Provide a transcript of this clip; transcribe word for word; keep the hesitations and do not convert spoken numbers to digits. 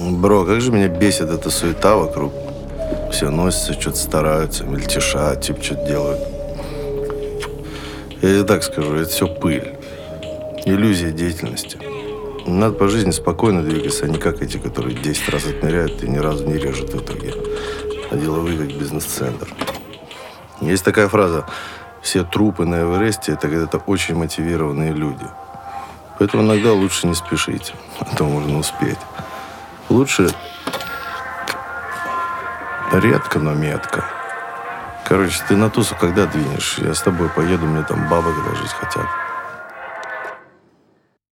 Бро, как же меня бесит эта суета вокруг. Все носятся, что-то стараются, мельтешат, типа что-то делают. Я тебе так скажу, это все пыль. Иллюзия деятельности. Надо по жизни спокойно двигаться, а не как эти, которые десять раз отмеряют и ни разу не режут в итоге. А деловые как бизнес-центр. Есть такая фраза: все трупы на Эвересте – это когда-то очень мотивированные люди. Поэтому иногда лучше не спешить, а то можно успеть. Лучше редко, но метко. Короче, ты на тусу когда двинешь? Я с тобой поеду, мне там бабок ложить хотят.